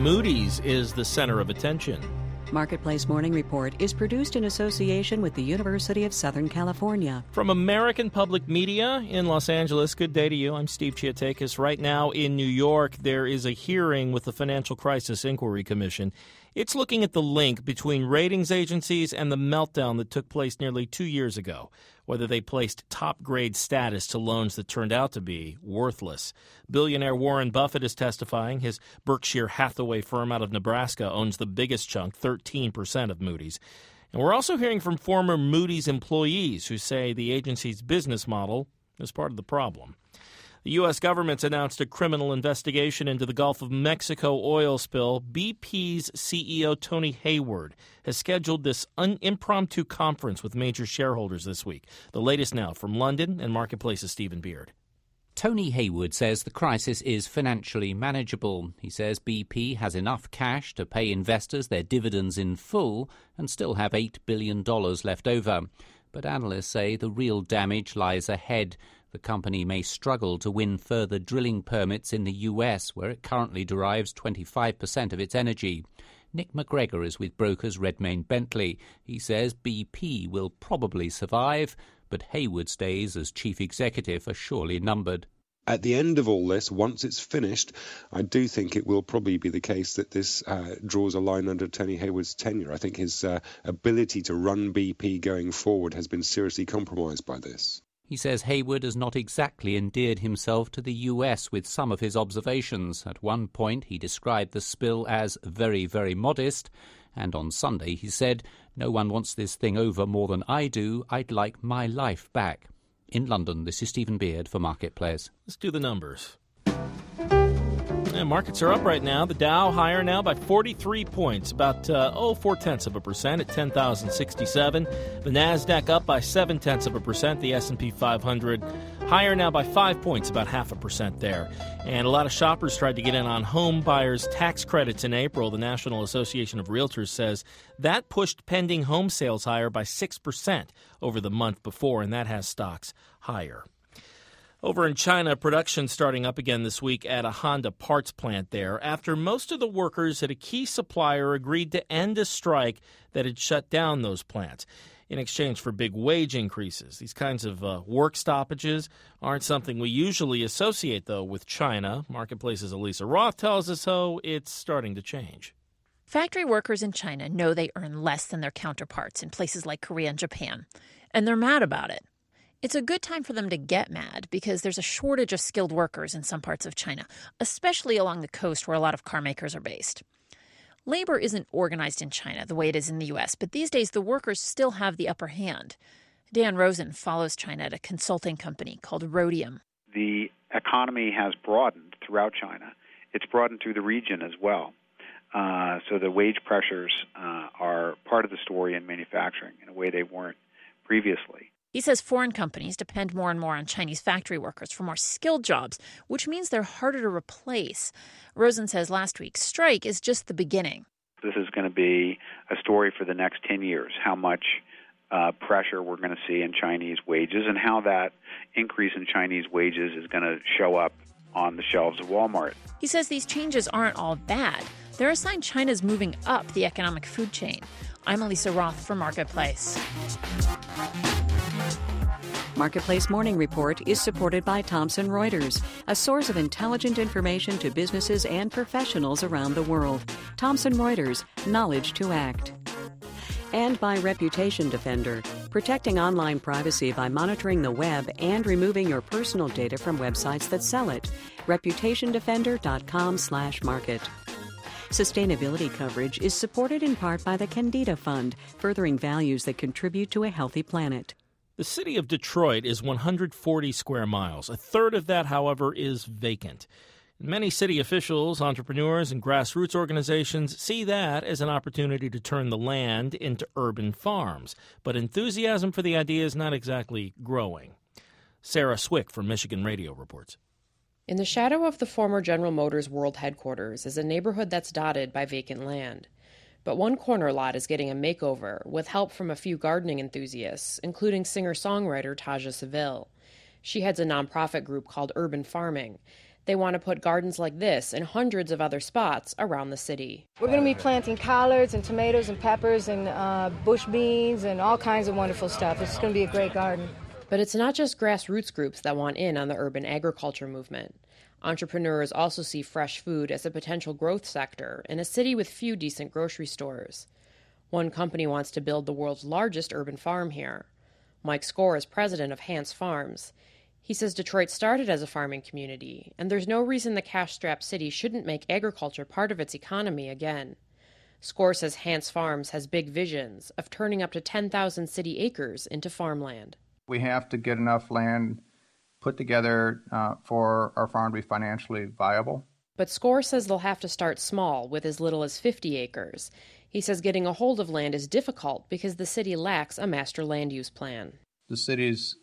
Moody's is the center of attention. Marketplace Morning Report is produced in association with the University of Southern California. From American Public Media in Los Angeles, good day to you. I'm Steve Chiatakis. Right now in New York, there is a hearing with the Financial Crisis Inquiry Commission. It's looking at the link between ratings agencies and the meltdown that took place nearly 2 years ago, whether they placed top-grade status to loans that turned out to be worthless. Billionaire Warren Buffett is testifying. His Berkshire Hathaway firm out of Nebraska owns the biggest chunk, 13% of Moody's. And we're also hearing from former Moody's employees who say the agency's business model is part of the problem. The U.S. government's announced a criminal investigation into the Gulf of Mexico oil spill. BP's CEO Tony Hayward has scheduled this impromptu conference with major shareholders this week. The latest now from London and Marketplace's Stephen Beard. Tony Hayward says the crisis is financially manageable. He says BP has enough cash to pay investors their dividends in full and still have $8 billion left over. But analysts say the real damage lies ahead. The company may struggle to win further drilling permits in the U.S., where it currently derives 25% of its energy. Nick McGregor is with brokers Redmayne Bentley. He says BP will probably survive, but Hayward's days as chief executive are surely numbered. At the end of all this, once it's finished, I do think it will probably be the case that this draws a line under Tony Hayward's tenure. I think his ability to run BP going forward has been seriously compromised by this. He says Hayward has not exactly endeared himself to the U.S. with some of his observations. At one point, he described the spill as very, very modest. And on Sunday, he said, "No one wants this thing over more than I do. I'd like my life back." In London, this is Stephen Beard for Marketplace. Let's do the numbers. Yeah, markets are up right now. The Dow higher now by 43 points, about 0.4% at 10,067. The Nasdaq up by 0.7%. The S&P 500 higher now by 5 points, about 0.5% there. And a lot of shoppers tried to get in on home buyers' tax credits in April. The National Association of Realtors says that pushed pending home sales higher by 6% over the month before, and that has stocks higher. Over in China, production starting up again this week at a Honda parts plant there after most of the workers at a key supplier agreed to end a strike that had shut down those plants in exchange for big wage increases. These kinds of work stoppages aren't something we usually associate, though, with China. Marketplace's Elisa Roth tells us how it's starting to change. Factory workers in China know they earn less than their counterparts in places like Korea and Japan, and they're mad about it. It's a good time for them to get mad because there's a shortage of skilled workers in some parts of China, especially along the coast where a lot of car makers are based. Labor isn't organized in China the way it is in the U.S., but these days the workers still have the upper hand. Dan Rosen follows China at a consulting company called Rhodium. The economy has broadened throughout China. It's broadened through the region as well. So the wage pressures are part of the story in manufacturing in a way they weren't previously. He says foreign companies depend more and more on Chinese factory workers for more skilled jobs, which means they're harder to replace. Rosen says last week's strike is just the beginning. This is going to be a story for the next 10 years, how much pressure we're going to see in Chinese wages and how that increase in Chinese wages is going to show up on the shelves of Walmart. He says these changes aren't all bad. They're a sign China's moving up the economic food chain. I'm Elisa Roth for Marketplace. Marketplace Morning Report is supported by Thomson Reuters, a source of intelligent information to businesses and professionals around the world. Thomson Reuters, knowledge to act. And by Reputation Defender, protecting online privacy by monitoring the web and removing your personal data from websites that sell it. ReputationDefender.com/market. Sustainability coverage is supported in part by the Candida Fund, furthering values that contribute to a healthy planet. The city of Detroit is 140 square miles. A third of that, however, is vacant. Many city officials, entrepreneurs, and grassroots organizations see that as an opportunity to turn the land into urban farms. But enthusiasm for the idea is not exactly growing. Sarah Swick from Michigan Radio reports. In the shadow of the former General Motors World Headquarters is a neighborhood that's dotted by vacant land. But one corner lot is getting a makeover with help from a few gardening enthusiasts, including singer-songwriter Taja Seville. She heads a nonprofit group called Urban Farming. They want to put gardens like this in hundreds of other spots around the city. We're going to be planting collards and tomatoes and peppers and bush beans and all kinds of wonderful stuff. It's going to be a great garden. But it's not just grassroots groups that want in on the urban agriculture movement. Entrepreneurs also see fresh food as a potential growth sector in a city with few decent grocery stores. One company wants to build the world's largest urban farm here. Mike Score is president of Hance Farms. He says Detroit started as a farming community, and there's no reason the cash-strapped city shouldn't make agriculture part of its economy again. Score says Hance Farms has big visions of turning up to 10,000 city acres into farmland. We have to get enough land put together for our farm to be financially viable. But Score says they'll have to start small with as little as 50 acres. He says getting a hold of land is difficult because the city lacks a master land use plan. The city's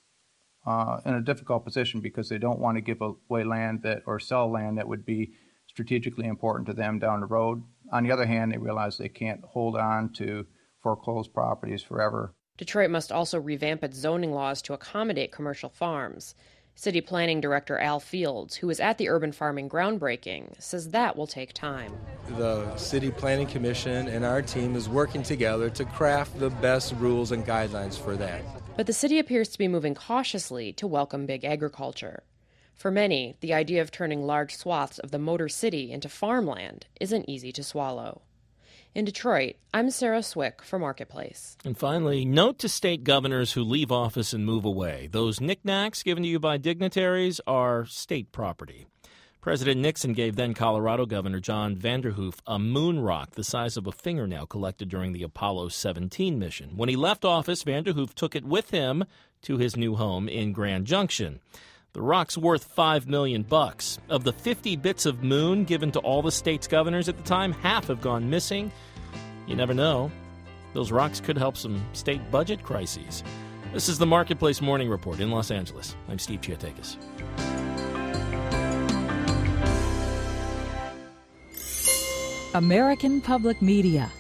in a difficult position because they don't want to give away land or sell land that would be strategically important to them down the road. On the other hand, they realize they can't hold on to foreclosed properties forever. Detroit must also revamp its zoning laws to accommodate commercial farms. City Planning Director Al Fields, who was at the urban farming groundbreaking, says that will take time. The City Planning Commission and our team is working together to craft the best rules and guidelines for that. But the city appears to be moving cautiously to welcome big agriculture. For many, the idea of turning large swaths of the Motor City into farmland isn't easy to swallow. In Detroit, I'm Sarah Swick for Marketplace. And finally, note to state governors who leave office and move away. Those knickknacks given to you by dignitaries are state property. President Nixon gave then Colorado Governor John Vanderhoof a moon rock the size of a fingernail collected during the Apollo 17 mission. When he left office, Vanderhoof took it with him to his new home in Grand Junction. The rock's worth $5 million. Of the 50 bits of moon given to all the state's governors at the time, half have gone missing. You never know. Those rocks could help some state budget crises. This is the Marketplace Morning Report in Los Angeles. I'm Steve Chiatakis. American Public Media.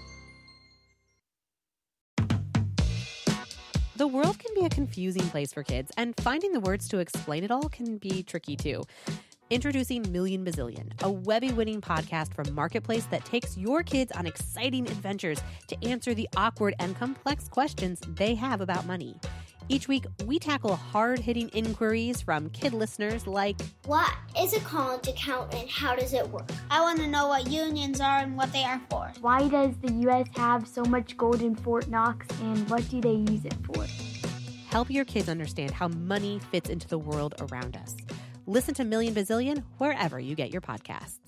The world can be a confusing place for kids, and finding the words to explain it all can be tricky too. Introducing Million Bazillion, a Webby-winning podcast from Marketplace that takes your kids on exciting adventures to answer the awkward and complex questions they have about money. Each week, we tackle hard-hitting inquiries from kid listeners like, what is a college account and how does it work? I want to know what unions are and what they are for. Why does the U.S. have so much gold in Fort Knox and what do they use it for? Help your kids understand how money fits into the world around us. Listen to Million Bazillion wherever you get your podcasts.